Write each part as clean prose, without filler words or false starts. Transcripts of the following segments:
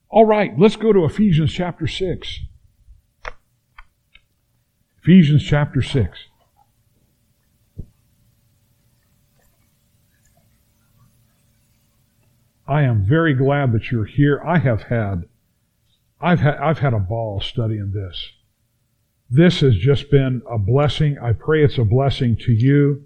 All right, let's go to Ephesians chapter 6. Ephesians chapter 6. I am very glad that you're here. I've had a ball studying this. This has just been a blessing. I pray it's a blessing to you.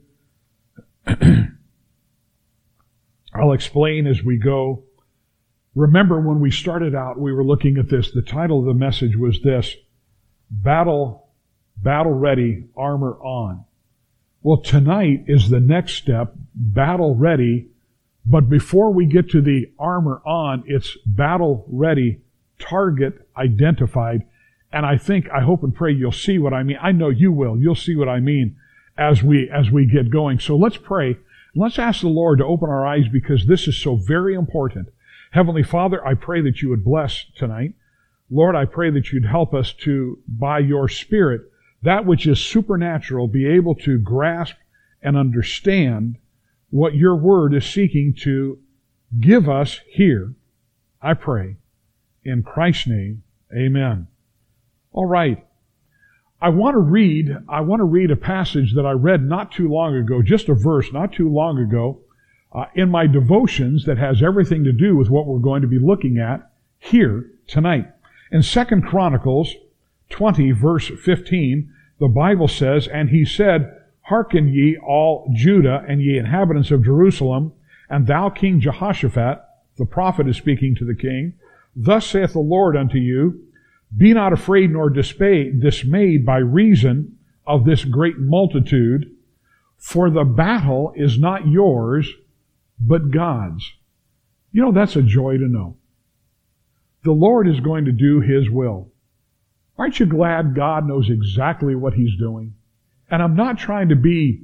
I'll explain as we go. Remember when we started out, we were looking at this. The title of the message was this: Battle Ready, Armor On. Well, tonight is the next step, battle ready. But before we get to the armor on, it's battle ready, target identified. And I hope and pray you'll see what I mean. I know you will. You'll see what I mean as we get going. So let's pray. Let's ask the Lord to open our eyes, because this is so very important. Heavenly Father, I pray that you would bless tonight. Lord, I pray that you'd help us to, by your Spirit, that which is supernatural, be able to grasp and understand what your word is seeking to give us here. I pray in Christ's name, amen. All right. I want to read a passage that I read not too long ago, just a verse not too long ago, in my devotions that has everything to do with what we're going to be looking at here tonight. In 2 Chronicles 20, verse 15, the Bible says, "And he said, Hearken ye all Judah, and ye inhabitants of Jerusalem, and thou King Jehoshaphat," the prophet is speaking to the king, "Thus saith the Lord unto you, Be not afraid nor dismayed by reason of this great multitude, for the battle is not yours, but God's." You know, that's a joy to know. The Lord is going to do His will. Aren't you glad God knows exactly what He's doing? And I'm not trying to be,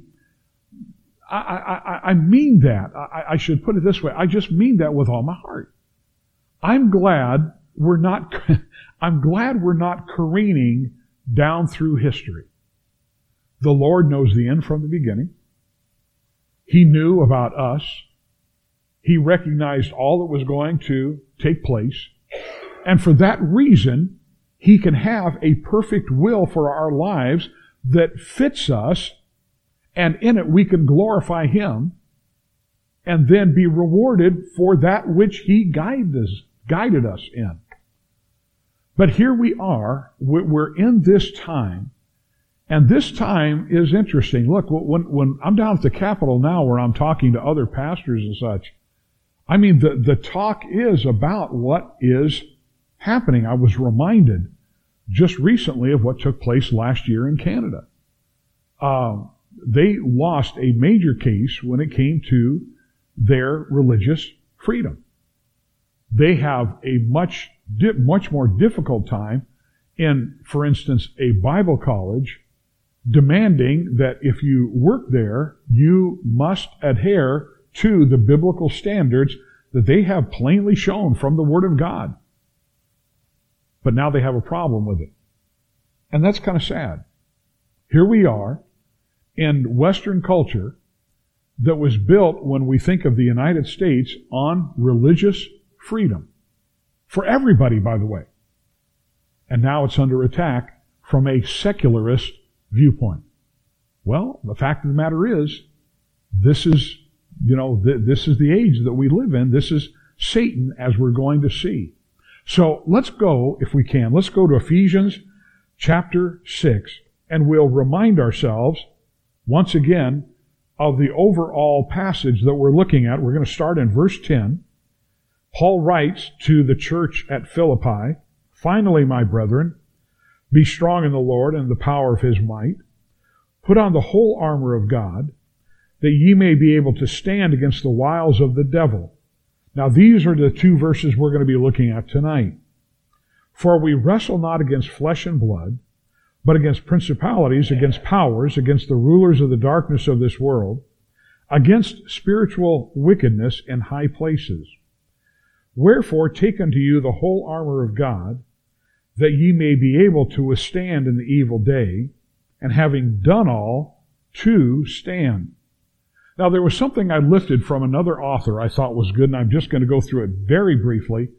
I mean that. I should put it this way. I just mean that with all my heart. I'm glad we're not careening down through history. The Lord knows the end from the beginning. He knew about us. He recognized all that was going to take place. And for that reason, He can have a perfect will for our lives that fits us, and in it we can glorify Him and then be rewarded for that which He guided us in. But here we are, we're in this time, and this time is interesting. Look, when I'm down at the Capitol now where I'm talking to other pastors and such, I mean, the talk is about what is happening. I was reminded just recently of what took place last year in Canada. They lost a major case when it came to their religious freedom. They have a much more difficult time in, for instance, a Bible college demanding that if you work there, you must adhere to the biblical standards that they have plainly shown from the Word of God. But now they have a problem with it. And that's kind of sad. Here we are in Western culture that was built, when we think of the United States, on religious freedom. For everybody, by the way. And now it's under attack from a secularist viewpoint. Well, the fact of the matter is, this is the age that we live in. This is Satan, as we're going to see. So let's go, if we can, let's go to Ephesians chapter 6, and we'll remind ourselves, once again, of the overall passage that we're looking at. We're going to start in verse 10. Paul writes to the church at Philippi, "Finally, my brethren, be strong in the Lord and the power of His might. Put on the whole armor of God, that ye may be able to stand against the wiles of the devil." Now these are the two verses we're going to be looking at tonight. "For we wrestle not against flesh and blood, but against principalities, against powers, against the rulers of the darkness of this world, against spiritual wickedness in high places. Wherefore take unto you the whole armor of God, that ye may be able to withstand in the evil day, and having done all, to stand." Now, there was something I lifted from another author I thought was good, and I'm just going to go through it very briefly.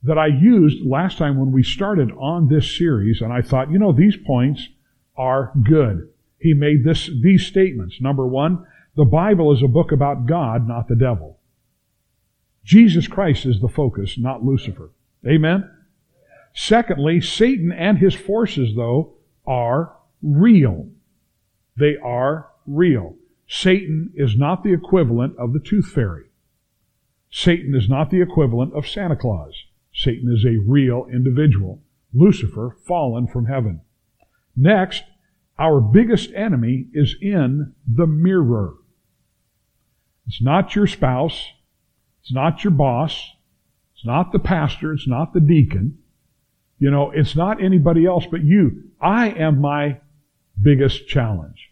that I used last time when we started on this series, and I thought, these points are good. He made these statements. Number one, the Bible is a book about God, not the devil. Jesus Christ is the focus, not Lucifer. Amen? Secondly, Satan and his forces, though, are real. They are real. Satan is not the equivalent of the tooth fairy. Satan is not the equivalent of Santa Claus. Satan is a real individual. Lucifer, fallen from heaven. Next, our biggest enemy is in the mirror. It's not your spouse. It's not your boss. It's not the pastor. It's not the deacon. It's not anybody else but you. I am my biggest challenge.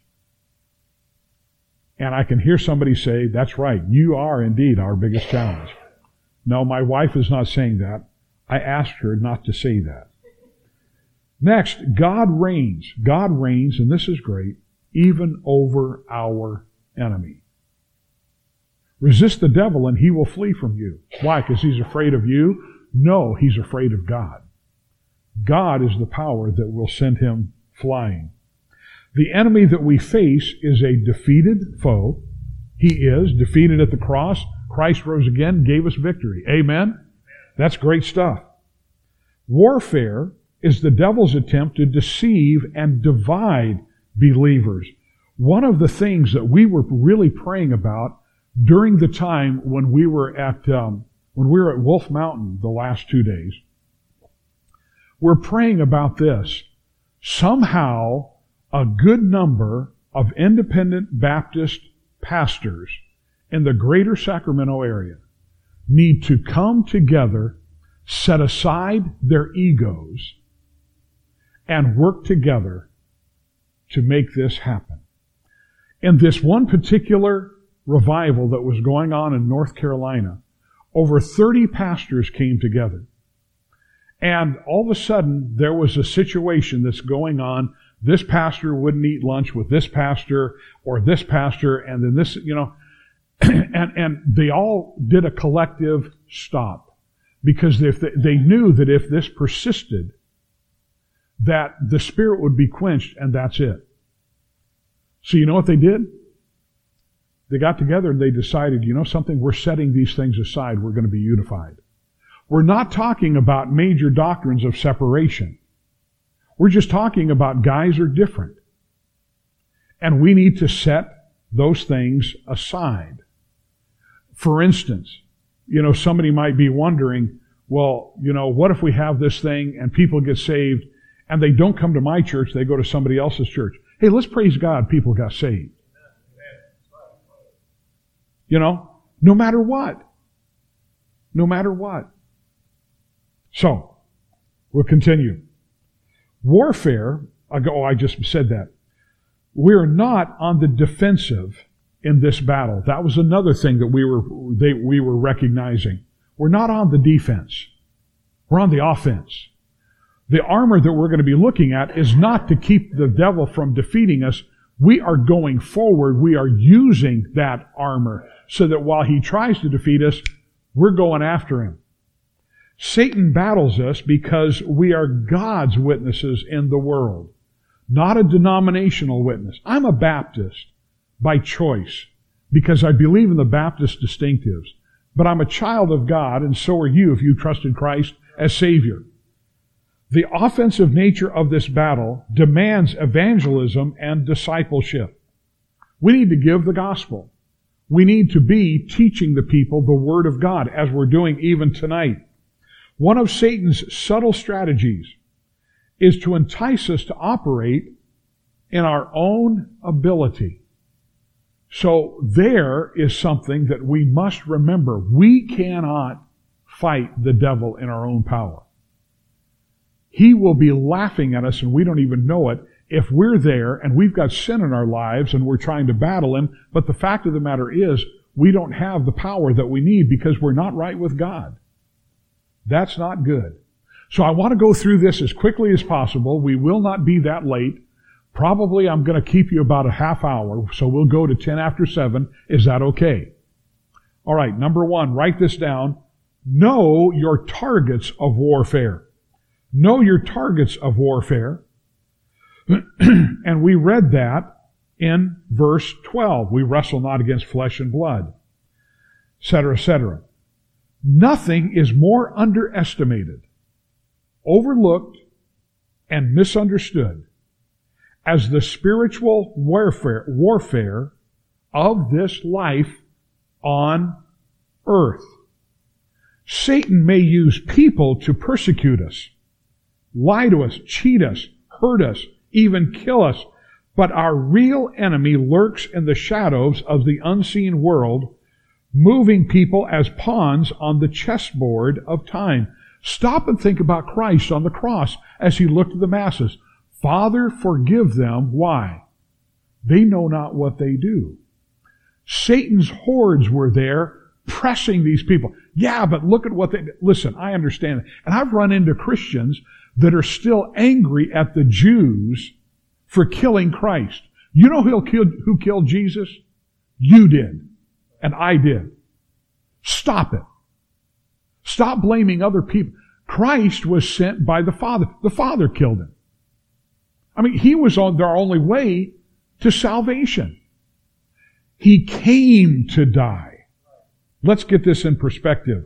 And I can hear somebody say, that's right, you are indeed our biggest challenge. No, my wife is not saying that. I asked her not to say that. Next, God reigns. God reigns, and this is great, even over our enemy. Resist the devil and he will flee from you. Why? Because he's afraid of you? No, he's afraid of God. God is the power that will send him flying. The enemy that we face is a defeated foe. He is defeated at the cross. Christ rose again, gave us victory. Amen? That's great stuff. Warfare is the devil's attempt to deceive and divide believers. One of the things that we were really praying about during the time when we were at Wolf Mountain the last 2 days, we're praying about this. Somehow, a good number of independent Baptist pastors in the greater Sacramento area need to come together, set aside their egos, and work together to make this happen. In this one particular revival that was going on in North Carolina, over 30 pastors came together. And all of a sudden, there was a situation that's going on. This pastor wouldn't eat lunch with this pastor, or this pastor, and then this, and they all did a collective stop. Because if they knew that if this persisted, that the Spirit would be quenched, and that's it. So you know what they did? They got together and they decided, something, we're setting these things aside, we're going to be unified. We're not talking about major doctrines of separation. We're just talking about guys are different. And we need to set those things aside. For instance, somebody might be wondering, well, what if we have this thing and people get saved and they don't come to my church, they go to somebody else's church. Hey, let's praise God, people got saved. No matter what. No matter what. So, we'll continue. Warfare, I just said that. We're not on the defensive in this battle. That was another thing that we were recognizing. We're not on the defense. We're on the offense. The armor that we're going to be looking at is not to keep the devil from defeating us. We are going forward. We are using that armor so that while he tries to defeat us, we're going after him. Satan battles us because we are God's witnesses in the world, not a denominational witness. I'm a Baptist by choice because I believe in the Baptist distinctives. But I'm a child of God, and so are you if you trust in Christ as Savior. The offensive nature of this battle demands evangelism and discipleship. We need to give the gospel. We need to be teaching the people the Word of God, as we're doing even tonight. One of Satan's subtle strategies is to entice us to operate in our own ability. So there is something that we must remember. We cannot fight the devil in our own power. He will be laughing at us and we don't even know it if we're there and we've got sin in our lives and we're trying to battle him. But the fact of the matter is we don't have the power that we need because we're not right with God. That's not good. So I want to go through this as quickly as possible. We will not be that late. Probably I'm going to keep you about a half hour, so we'll go to 10 after 7. Is that okay? All right, number 1, write this down. Know your targets of warfare. Know your targets of warfare. And we read that in verse 12. We wrestle not against flesh and blood, etc., etc. Nothing is more underestimated, overlooked, and misunderstood as the spiritual warfare of this life on earth. Satan may use people to persecute us, lie to us, cheat us, hurt us, even kill us. But our real enemy lurks in the shadows of the unseen world, moving people as pawns on the chessboard of time. Stop and think about Christ on the cross as he looked at the masses. Father, forgive them. Why? They know not what they do. Satan's hordes were there pressing these people. Yeah, but look at what they... Listen, I understand. And I've run into Christians that are still angry at the Jews for killing Christ. You know who killed Jesus? You did. And I did. Stop it. Stop blaming other people. Christ was sent by the Father. The Father killed him. I mean, he was on their only way to salvation. He came to die. Let's get this in perspective.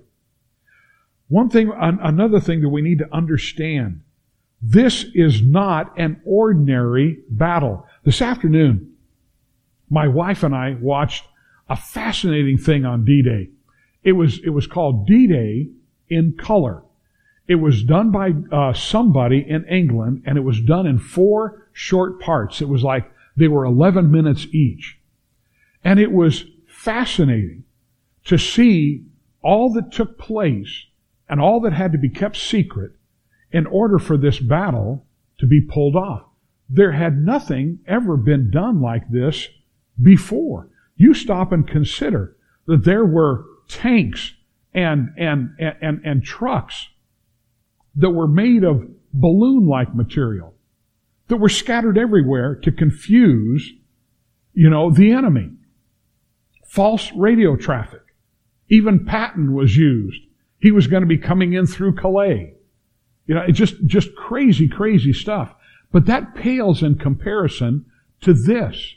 Another thing that we need to understand. This is not an ordinary battle. This afternoon, my wife and I watched a fascinating thing on D-Day. It was called D-Day in color. It was done by somebody in England, and it was done in 4 short parts. It was like they were 11 minutes each. And it was fascinating to see all that took place and all that had to be kept secret in order for this battle to be pulled off. There had nothing ever been done like this before. You stop and consider that there were tanks and trucks that were made of balloon-like material that were scattered everywhere to confuse, the enemy. False radio traffic. Even Patton was used. He was going to be coming in through Calais. It's just crazy, crazy stuff. But that pales in comparison to this.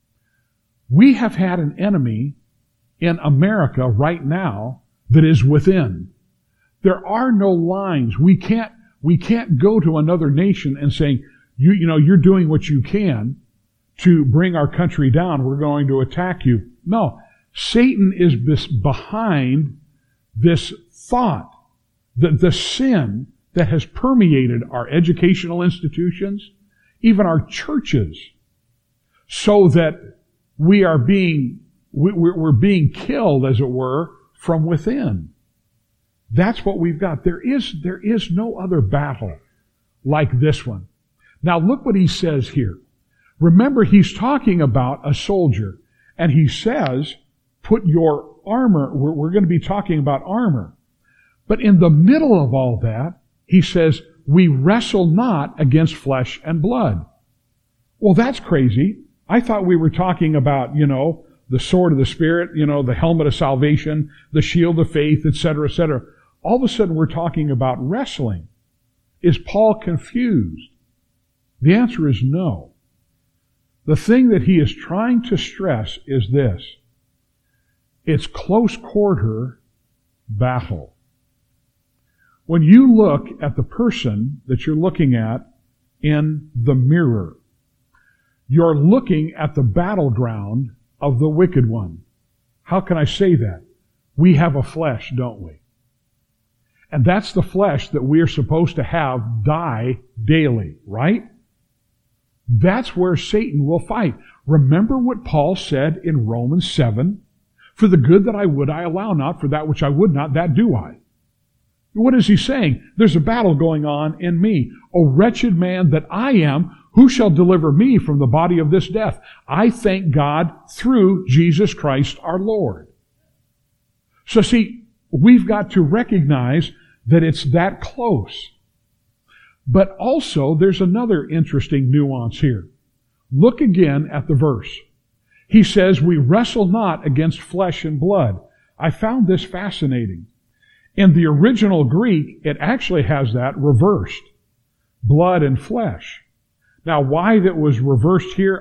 We have had an enemy in America right now that is within. There are no lines. We can't go to another nation and say, you're doing what you can to bring our country down. We're going to attack you. No. Satan is behind this thought, the sin that has permeated our educational institutions, even our churches, so that we're being killed, as it were, from within. That's what we've got. There is no other battle like this one. Now look what he says here. Remember, he's talking about a soldier, and he says, put your armor, we're going to be talking about armor. But in the middle of all that, he says, we wrestle not against flesh and blood. Well, that's crazy. I thought we were talking about, the sword of the Spirit, the helmet of salvation, the shield of faith, etc., etc. All of a sudden we're talking about wrestling. Is Paul confused? The answer is no. The thing that he is trying to stress is this. It's close quarter battle. When you look at the person that you're looking at in the mirror, you're looking at the battleground of the wicked one. How can I say that? We have a flesh, don't we? And that's the flesh that we are supposed to have die daily, right? That's where Satan will fight. Remember what Paul said in Romans 7? For the good that I would, I allow not. For that which I would not, that do I. What is he saying? There's a battle going on in me. O wretched man that I am, who shall deliver me from the body of this death? I thank God through Jesus Christ our Lord. So see, we've got to recognize that it's that close. But also, there's another interesting nuance here. Look again at the verse. He says, we wrestle not against flesh and blood. I found this fascinating. In the original Greek, it actually has that reversed. Blood and flesh. Now, why that was reversed here,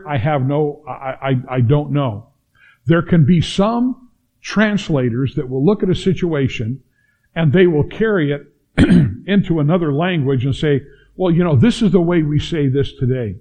I don't know. There can be some translators that will look at a situation and they will carry it into another language and say, well, this is the way we say this today.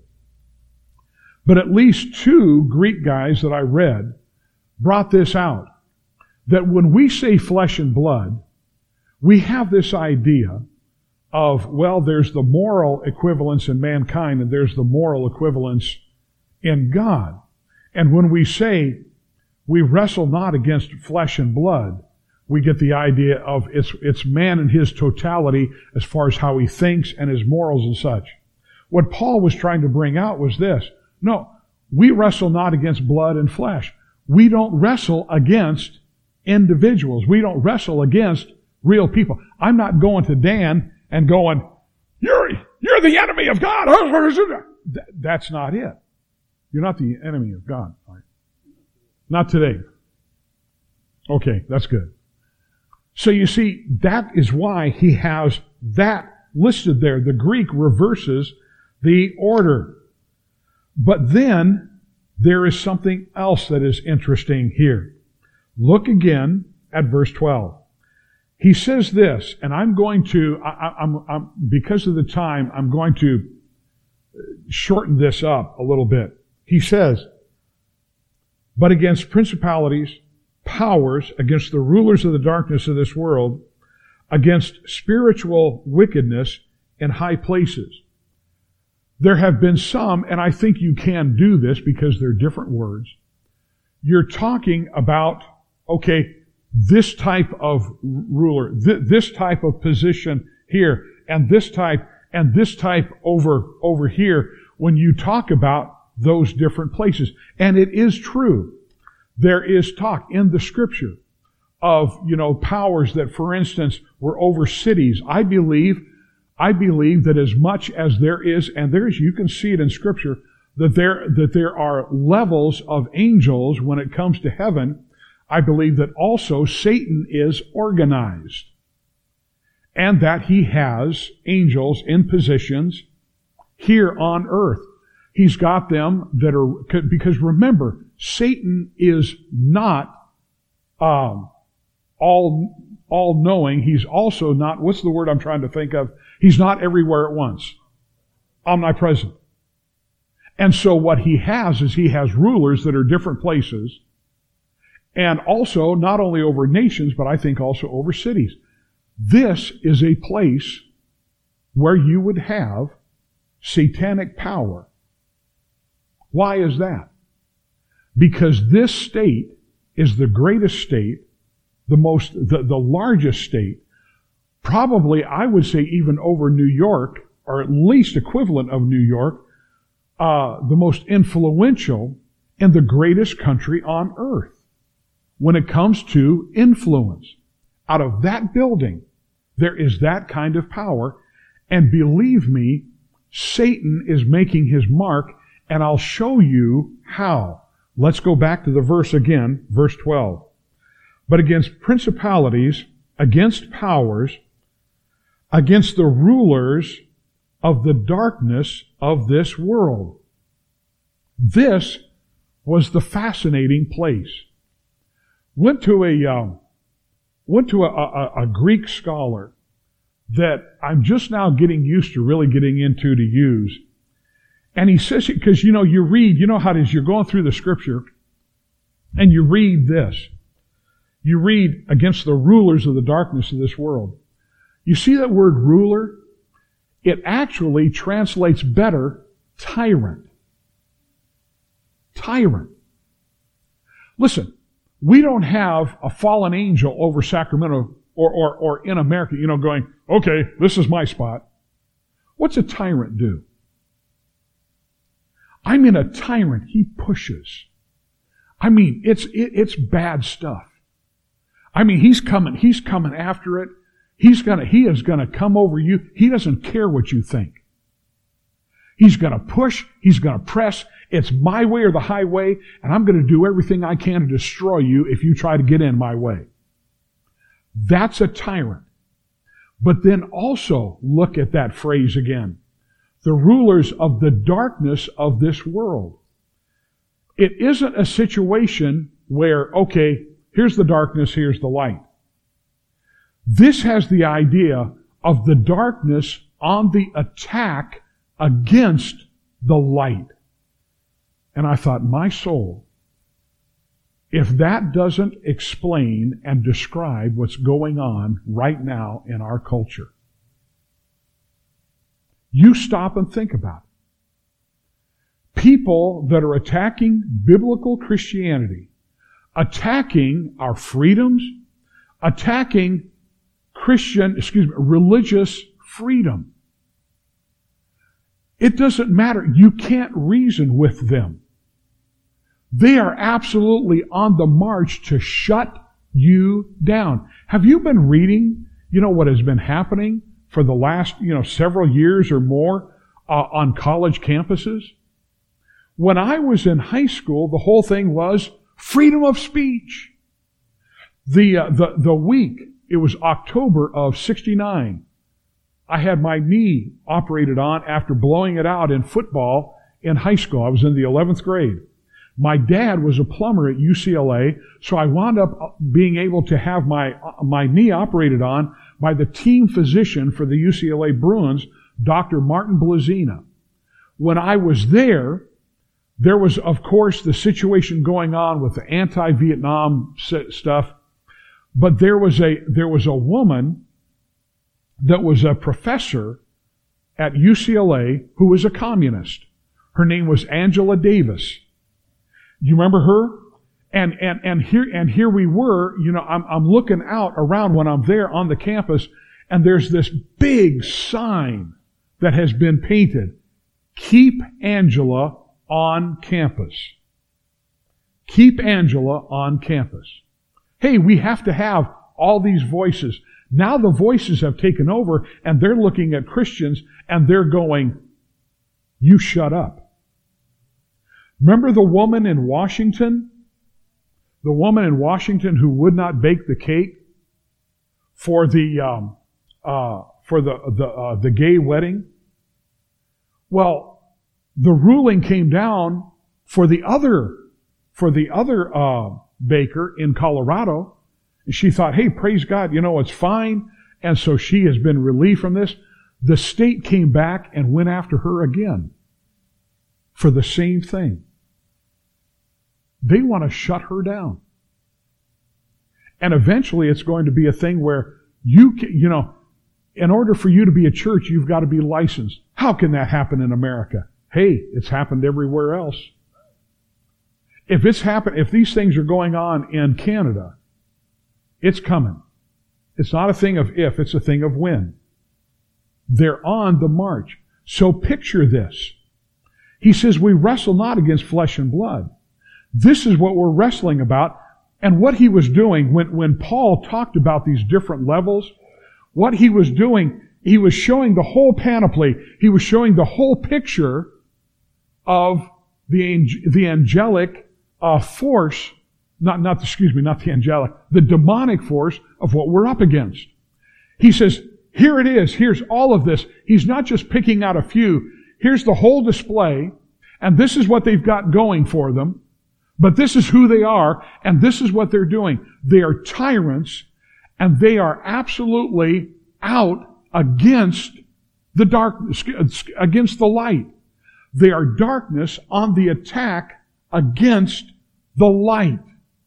But at least 2 Greek guys that I read brought this out. That when we say flesh and blood, we have this idea of, there's the moral equivalence in mankind and there's the moral equivalence in God. And when we say we wrestle not against flesh and blood, we get the idea of it's man in his totality as far as how he thinks and his morals and such. What Paul was trying to bring out was this. No, we wrestle not against blood and flesh. We don't wrestle against individuals. We don't wrestle against real people. I'm not going to Dan and going, you're the enemy of God. That's not it. You're not the enemy of God. Right? Not today. Okay, that's good. So you see, that is why he has that listed there. The Greek reverses the order. But then there is something else that is interesting here. Look again at verse 12. He says this, and I'm going to, because of the time, I'm going to shorten this up a little bit. He says, but against principalities, powers, against the rulers of the darkness of this world, against spiritual wickedness in high places. There have been some, and I think you can do this because they're different words. You're talking about, this type of ruler, this type of position here, and this type over here, when you talk about those different places. And it is true. There is talk in the Scripture of, powers that, for instance, were over cities. I believe that as much as there is, and you can see it in Scripture, that there are levels of angels when it comes to heaven. I believe that also Satan is organized, and that he has angels in positions here on earth. He's got them that are, because remember, Satan is not all-knowing. He's also not, what's the word I'm trying to think of? He's not everywhere at once. Omnipresent. And so what he has is he has rulers that are different places, and also not only over nations, but I think also over cities. This is a place where you would have satanic power. Why is that? Because this state is the greatest state, the largest state, probably I would say even over New York, or at least equivalent of New York, the most influential and the greatest country on earth when it comes to influence. Out of that building, there is that kind of power, and believe me, Satan is making his mark, and I'll show you how. Let's go back to the verse again, verse 12. But against principalities, against powers, against the rulers of the darkness of this world. This was the fascinating place. Went to a Greek scholar that I'm just now getting used to really getting into to use. And he says, because you read, how it is, you're going through the Scripture, and you read this. You read against the rulers of the darkness of this world. You see that word ruler? It actually translates better tyrant. Tyrant. Listen, we don't have a fallen angel over Sacramento or in America, going, okay, this is my spot. What's a tyrant do? I mean, a tyrant, he pushes. I mean, it's bad stuff. I mean, he's coming after it. He is gonna come over you. He doesn't care what you think. He's gonna push, he's gonna press. It's my way or the highway, and I'm gonna do everything I can to destroy you if you try to get in my way. That's a tyrant. But then also look at that phrase again. The rulers of the darkness of this world. It isn't a situation where, okay, here's the darkness, here's the light. This has the idea of the darkness on the attack against the light. And I thought, my soul, if that doesn't explain and describe what's going on right now in our culture, you stop and think about it. People that are attacking biblical Christianity, attacking our freedoms, attacking religious freedom. It doesn't matter. You can't reason with them. They are absolutely on the march to shut you down. Have you been reading, what has been happening for the last, several years or more on college campuses? When I was in high school, the whole thing was freedom of speech. The week, it was October of '69, I had my knee operated on after blowing it out in football in high school. I was in the 11th grade. My dad was a plumber at UCLA, so I wound up being able to have my knee operated on by the team physician for the UCLA Bruins, Dr. Martin Blazina. When I was there was, of course, the situation going on with the anti-Vietnam stuff, but there was a woman that was a professor at UCLA who was a communist. Her name was Angela Davis. You remember her? And here we were, I'm looking out around when I'm there on the campus, and there's this big sign that has been painted. Keep Angela on campus. Keep Angela on campus. Hey, we have to have all these voices. Now the voices have taken over, and they're looking at Christians, and they're going, you shut up. Remember the woman in Washington? The woman in Washington who would not bake the cake for the gay wedding? Well, the ruling came down for the other baker in Colorado. And she thought, hey, praise God, it's fine. And so she has been relieved from this. The state came back and went after her again for the same thing. They want to shut her down. And eventually it's going to be a thing where in order for you to be a church, you've got to be licensed. How can that happen in America? Hey, it's happened everywhere else. If these things are going on in Canada, it's coming. It's not a thing of if, it's a thing of when. They're on the march. So picture this. He says, we wrestle not against flesh and blood. This is what we're wrestling about. And what he was doing when Paul talked about these different levels, what he was doing, he was showing the whole panoply. He was showing the whole picture of the angelic force, the demonic force of what we're up against. He says, here it is. Here's all of this. He's not just picking out a few. Here's the whole display, and this is what they've got going for them. But this is who they are, and this is what they're doing. They are tyrants, and they are absolutely out against the darkness, against the light. They are darkness on the attack against the light.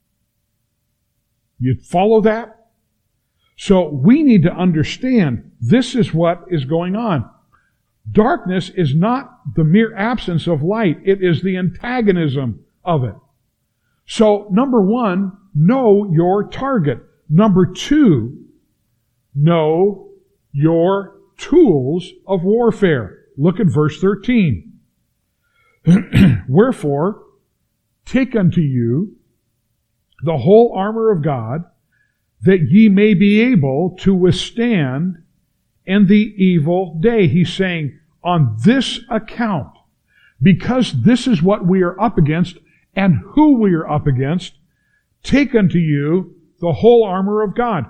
You follow that? So we need to understand this is what is going on. Darkness is not the mere absence of light. It is the antagonism of it. So, number one, know your target. Number two, know your tools of warfare. Look at verse 13. Wherefore, take unto you the whole armor of God, that ye may be able to withstand in the evil day. He's saying, on this account, because this is what we are up against, and who we are up against, take unto you the whole armor of God.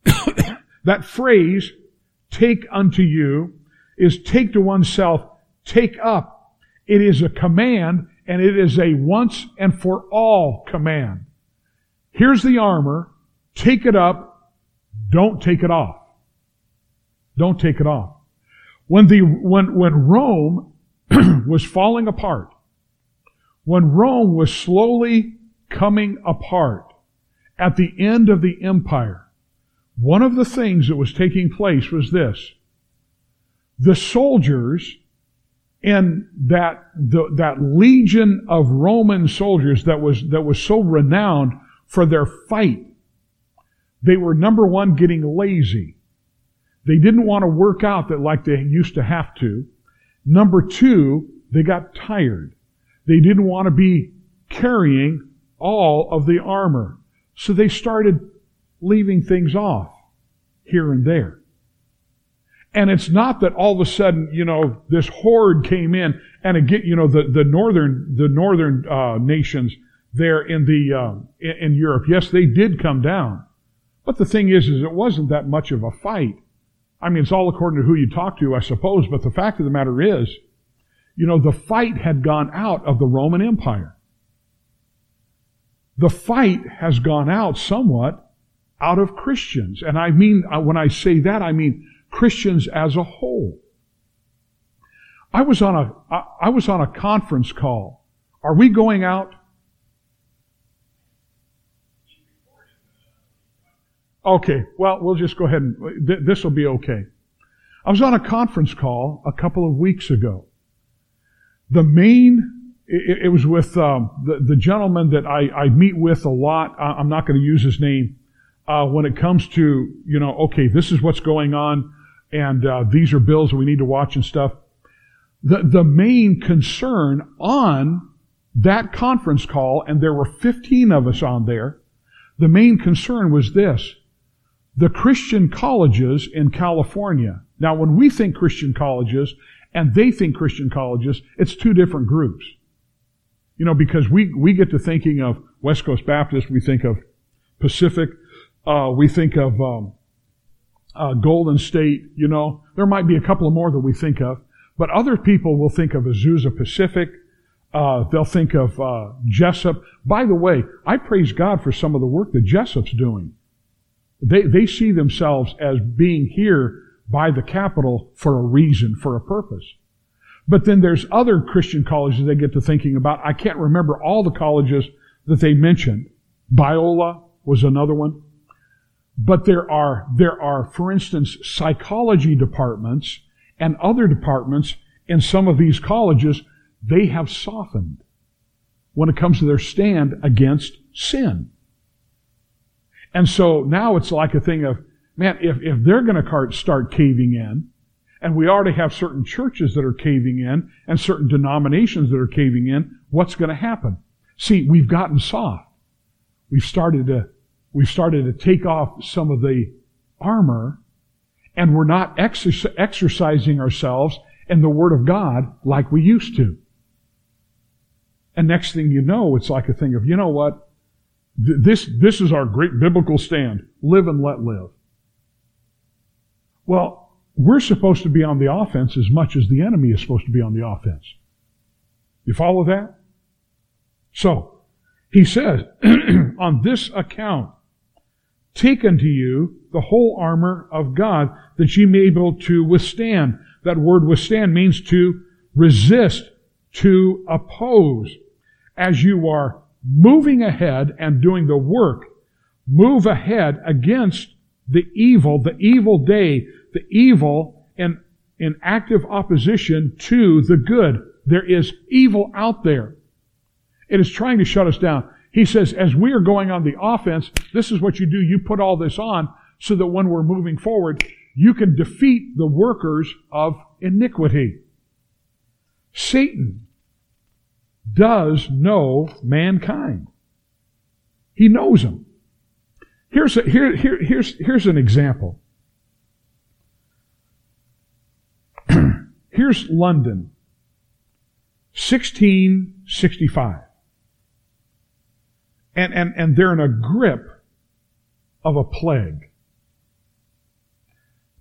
That phrase, take unto you, is take to oneself, take up. It is a command, and it is a once and for all command. Here's the armor. Take it up. Don't take it off. Don't take it off. When Rome was falling apart, when Rome was slowly coming apart at the end of the empire, one of the things that was taking place was this. The soldiers in that legion of Roman soldiers that was so renowned for their fight, they were, number one, getting lazy. They didn't want to work out like they used to have to. Number two, they got tired. They didn't want to be carrying all of the armor. So they started leaving things off here and there. And it's not that all of a sudden, this horde came in and again, the northern nations there in Europe. Yes, they did come down. But the thing is it wasn't that much of a fight. I mean, it's all according to who you talk to, I suppose, but the fact of the matter is, the fight had gone out of the Roman Empire. The fight has gone out somewhat out of Christians. And I mean, when I say that, I mean Christians as a whole. I was on a conference call. Are we going out? Okay, well, we'll just go ahead and this will be okay. I was on a conference call a couple of weeks ago. It was with the gentleman that I meet with a lot. I'm not going to use his name. When it comes to, okay, this is what's going on, and these are bills that we need to watch and stuff. The main concern on that conference call, and there were 15 of us on there, the main concern was this. The Christian colleges in California. Now, when we think Christian colleges and they think Christian colleges, it's two different groups. Because we get to thinking of West Coast Baptist, we think of Pacific, we think of Golden State, There might be a couple of more that we think of. But other people will think of Azusa Pacific. They'll think of Jessup. By the way, I praise God for some of the work that Jessup's doing. They see themselves as being here by the Capitol for a reason, for a purpose. But then there's other Christian colleges they get to thinking about. I can't remember all the colleges that they mentioned. Biola was another one. But there are, for instance, psychology departments and other departments in some of these colleges. They have softened when it comes to their stand against sin. And so now it's like a thing of, man, if they're going to start caving in, and we already have certain churches that are caving in, and certain denominations that are caving in, what's going to happen? See, we've gotten soft. We've started to take off some of the armor, and we're not exercising ourselves in the Word of God like we used to. And next thing you know, it's like a thing of, you know what? This is our great biblical stand. Live and let live. Well, we're supposed to be on the offense as much as the enemy is supposed to be on the offense. You follow that? So, he says, on this account, take unto you the whole armor of God, that ye may be able to withstand. That word withstand means to resist, to oppose. As you are moving ahead and doing the work, move ahead against the evil day, the evil in active opposition to the good. There is evil out there. It is trying to shut us down. He says, as we are going on the offense, this is what you do. You put all this on so that when we're moving forward, you can defeat the workers of iniquity. Satan does know mankind. He knows them. Here's an example. Here's London, 1665. And they're in a grip of a plague.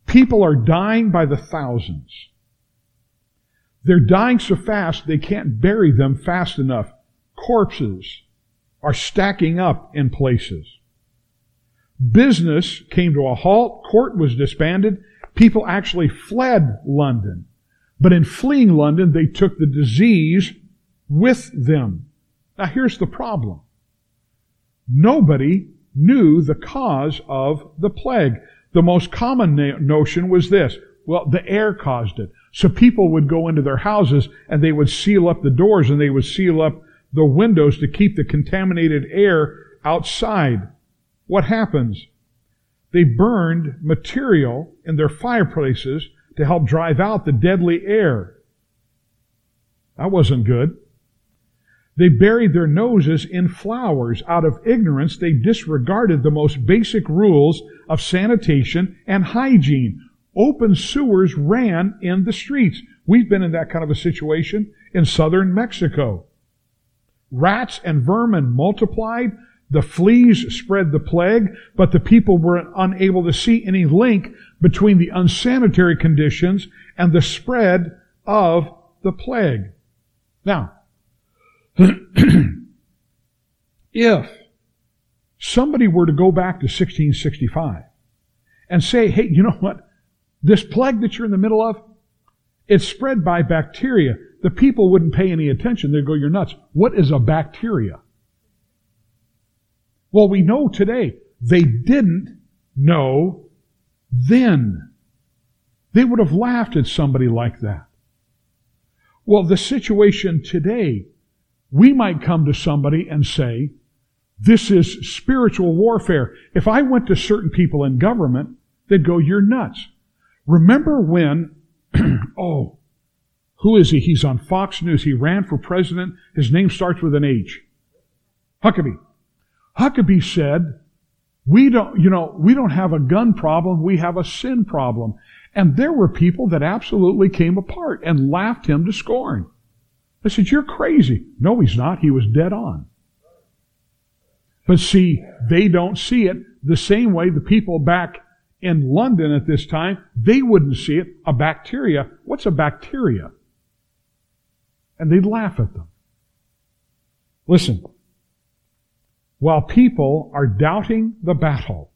People are dying by the thousands. They're dying so fast they can't bury them fast enough. Corpses are stacking up in places. Business came to a halt. Court was disbanded. People actually fled London. But in fleeing London, they took the disease with them. Now here's the problem. Nobody knew the cause of the plague. The most common notion was this. Well, the air caused it. So people would go into their houses and they would seal up the doors and they would seal up the windows to keep the contaminated air outside. What happens? They burned material in their fireplaces to help drive out the deadly air. That wasn't good. They buried their noses in flowers. Out of ignorance, they disregarded the most basic rules of sanitation and hygiene. Open sewers ran in the streets. We've been in that kind of a situation in southern Mexico. Rats and vermin multiplied. The fleas spread the plague, but the people were unable to see any link between the unsanitary conditions and the spread of the plague. Now, if somebody were to go back to 1665 and say, hey, you know what? This plague that you're in the middle of, it's spread by bacteria. The people wouldn't pay any attention. They'd go, you're nuts. What is a bacteria? Well, we know today. They didn't know then. They would have laughed at somebody like that. Well, the situation today, we might come to somebody and say, this is spiritual warfare. If I went to certain people in government, they'd go, you're nuts. Remember when, who is he? He's on Fox News. He ran for president. His name starts with an H. Huckabee. Huckabee said, we don't have a gun problem, we have a sin problem. And there were people that absolutely came apart and laughed him to scorn. I said, you're crazy. No, he's not. He was dead on. But see, they don't see it the same way the people back in London at this time, they wouldn't see it. A bacteria. What's a bacteria? And they'd laugh at them. Listen. While people are doubting the battle,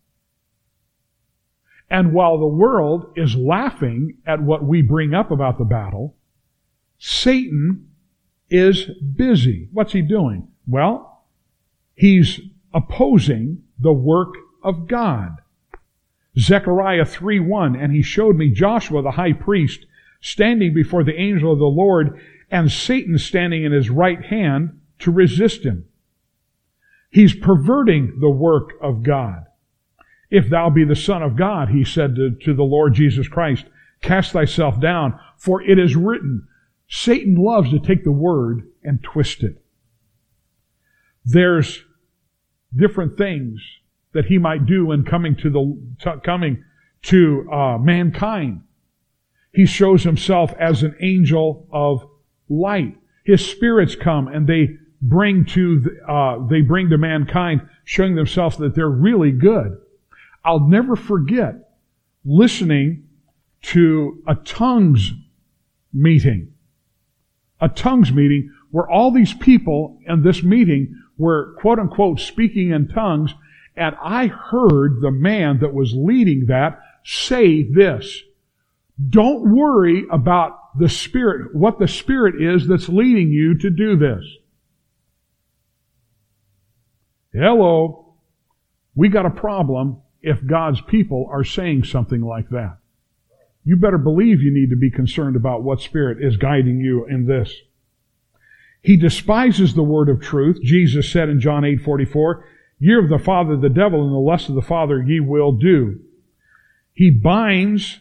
and while the world is laughing at what we bring up about the battle, Satan is busy. What's he doing? Well, he's opposing the work of God. Zechariah 3:1, and he showed me Joshua the high priest standing before the angel of the Lord, and Satan standing in his right hand to resist him. He's perverting the work of God. If thou be the Son of God, he said to the Lord Jesus Christ, cast thyself down, for it is written. Satan loves to take the word and twist it. There's different things that he might do in coming to mankind. He shows himself as an angel of light. His spirits come and they bring to mankind, showing themselves that they're really good. I'll never forget listening to a tongues meeting where all these people in this meeting were, quote unquote, speaking in tongues, and I heard the man that was leading that say this: don't worry about the Spirit, what the Spirit is that's leading you to do this. Hello. We got a problem if God's people are saying something like that. You better believe you need to be concerned about what Spirit is guiding you in this. He despises the word of truth. Jesus said in John 8:44, ye are of the father the devil, and the lust of the father ye will do. He blinds,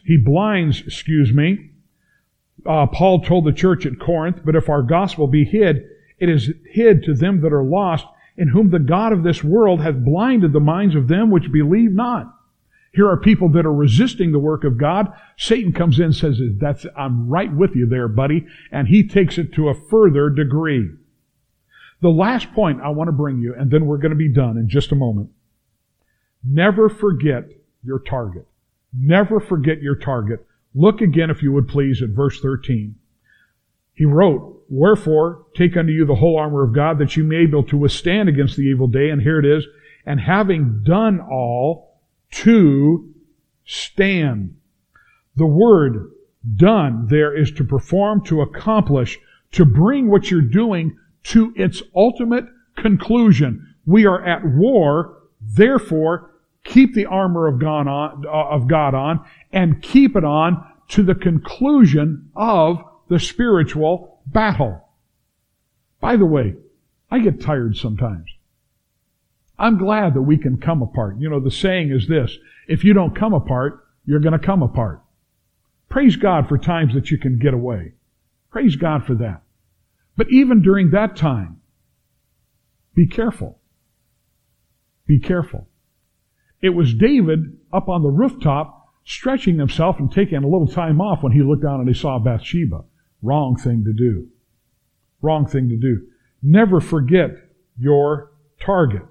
Paul told the church at Corinth, but if our gospel be hid, it is hid to them that are lost, in whom the God of this world hath blinded the minds of them which believe not. Here are people that are resisting the work of God. Satan comes in and says, I'm right with you there, buddy. And he takes it to a further degree. The last point I want to bring you, and then we're going to be done in just a moment. Never forget your target. Never forget your target. Look again, if you would please, at verse 13. He wrote, "Wherefore, take unto you the whole armor of God, that you may be able to withstand against the evil day." And here it is. "And having done all, to stand." The word done there is to perform, to accomplish, to bring what you're doing to its ultimate conclusion. We are at war, therefore, keep the armor of God on, and keep it on to the conclusion of the spiritual battle. By the way, I get tired sometimes. I'm glad that we can come apart. You know, the saying is this: if you don't come apart, you're going to come apart. Praise God for times that you can get away. Praise God for that. But even during that time, be careful. Be careful. It was David up on the rooftop stretching himself and taking a little time off when he looked down and he saw Bathsheba. Wrong thing to do. Wrong thing to do. Never forget your target.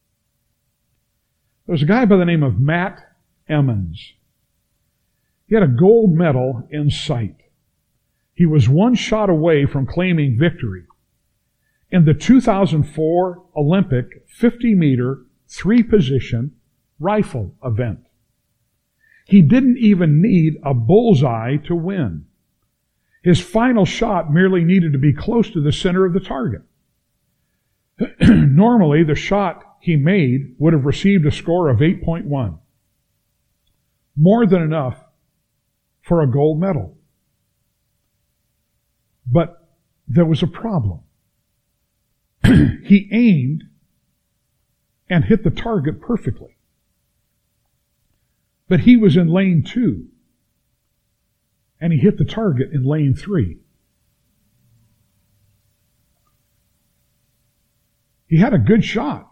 There was a guy by the name of Matt Emmons. He had a gold medal in sight. He was one shot away from claiming victory in the 2004 Olympic 50-meter, three-position rifle event. He didn't even need a bullseye to win. His final shot merely needed to be close to the center of the target. Normally, the shot he made would have received a score of 8.1. More than enough for a gold medal. But there was a problem. He aimed and hit the target perfectly. But he was in lane 2. And he hit the target in lane 3. He had a good shot.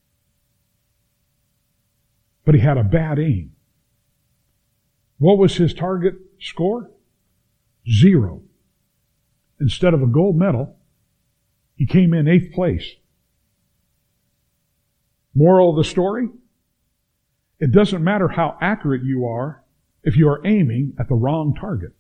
But he had a bad aim. What was his target score? 0. Instead of a gold medal, he came in 8th place. Moral of the story? It doesn't matter how accurate you are if you are aiming at the wrong target.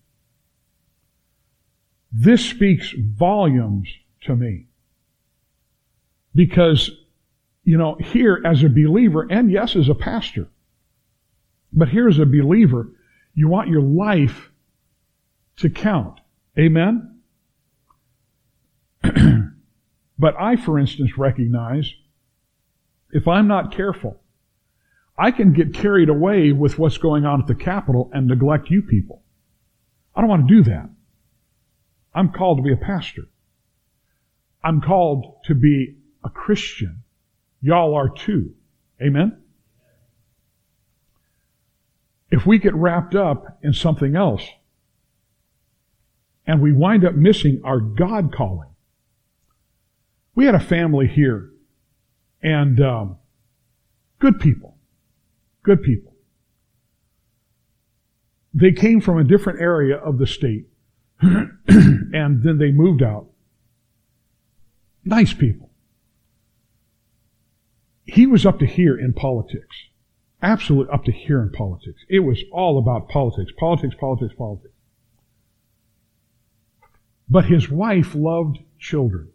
This speaks volumes to me. Because, you know, here as a believer, and yes, as a pastor, but here as a believer, you want your life to count. Amen? But I, for instance, recognize if I'm not careful, I can get carried away with what's going on at the Capitol and neglect you people. I don't want to do that. I'm called to be a pastor. I'm called to be a Christian. Y'all are too. Amen? If we get wrapped up in something else and we wind up missing our God calling. We had a family here and good people. Good people. They came from a different area of the state and then they moved out. Nice people. He was up to here in politics. Absolutely up to here in politics. It was all about politics. Politics, politics, politics. But his wife loved children.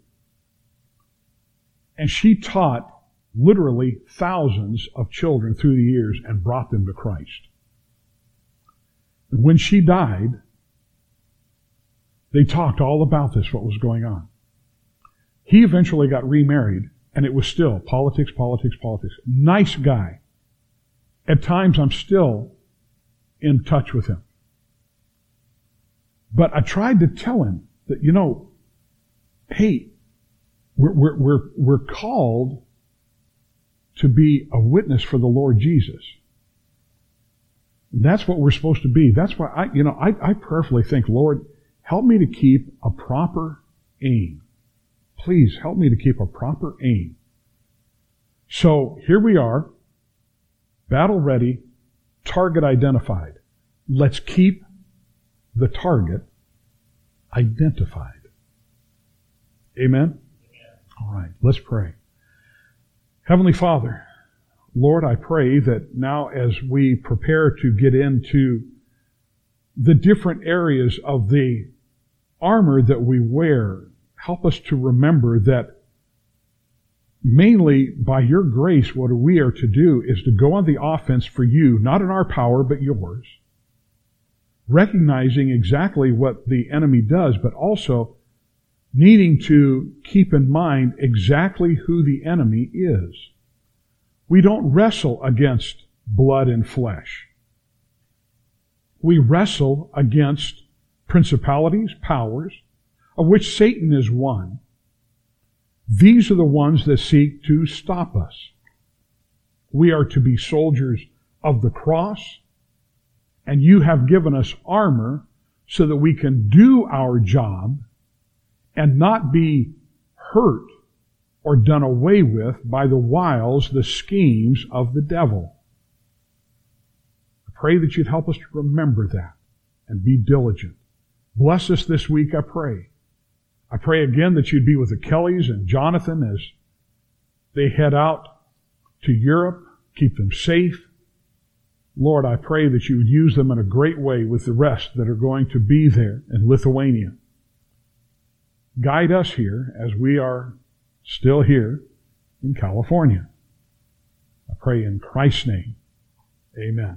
And she taught literally thousands of children through the years and brought them to Christ. And when she died, they talked all about this, what was going on. He eventually got remarried, and it was still politics, politics, politics. Nice guy. At times I'm still in touch with him. But I tried to tell him that, you know, hey, we're called to be a witness for the Lord Jesus. That's what we're supposed to be. That's why I prayerfully think, Lord, help me to keep a proper aim. Please help me to keep a proper aim. So here we are, battle ready, target identified. Let's keep the target identified. Amen? All right, let's pray. Heavenly Father, Lord, I pray that now as we prepare to get into the different areas of the armor that we wear, help us to remember that mainly by your grace, what we are to do is to go on the offense for you, not in our power, but yours. Recognizing exactly what the enemy does, but also needing to keep in mind exactly who the enemy is. We don't wrestle against blood and flesh. We wrestle against principalities, powers, of which Satan is one. These are the ones that seek to stop us. We are to be soldiers of the cross, and you have given us armor so that we can do our job and not be hurt or done away with by the wiles, the schemes of the devil. I pray that you'd help us to remember that and be diligent. Bless us this week, I pray. I pray again that you'd be with the Kellys and Jonathan as they head out to Europe. Keep them safe. Lord, I pray that you would use them in a great way with the rest that are going to be there in Lithuania. Guide us here as we are still here in California. I pray in Christ's name. Amen.